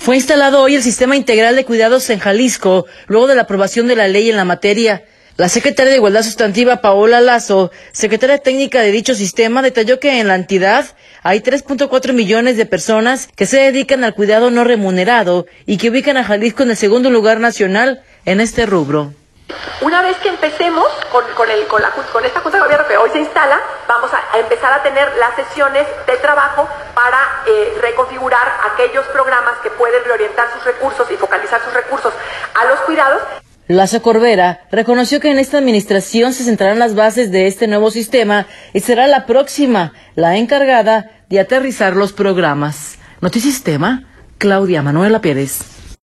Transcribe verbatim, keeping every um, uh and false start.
Fue instalado hoy el Sistema Integral de Cuidados en Jalisco, luego de la aprobación de la ley en la materia. La secretaria de Igualdad Sustantiva, Paola Lazo, secretaria técnica de dicho sistema, detalló que en la entidad hay tres punto cuatro millones de personas que se dedican al cuidado no remunerado y que ubican a Jalisco en el segundo lugar nacional en este rubro. Una vez que empecemos con, con, el, con, la, con esta Junta de Gobierno que hoy se instala, vamos a, a empezar a tener las sesiones de trabajo para eh, reconfigurar aquellos programas que pueden reorientar sus recursos y focalizar sus recursos a los cuidados. Lazo Corbera reconoció que en esta administración se centrarán las bases de este nuevo sistema y será la próxima la encargada de aterrizar los programas. Notisistema, Claudia Manuela Pérez.